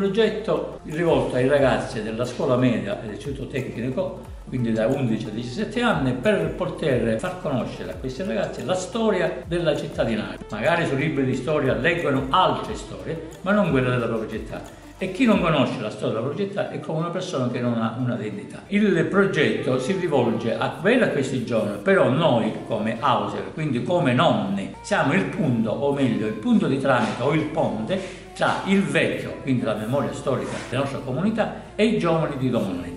progetto rivolto ai ragazzi della scuola media e dell'istituto tecnico, quindi da 11 a 17 anni, per poter far conoscere a questi ragazzi la storia della città di Napoli. Magari su libri di storia leggono altre storie, ma non quella della propria città. E chi non conosce la storia della propria città è come una persona che non ha una identità. Il progetto si rivolge a questi giovani, però noi come Auser, quindi come nonni, siamo il punto, o meglio il punto di tramite o il ponte tra il vecchio, quindi la memoria storica della nostra comunità, e i giovani di domani.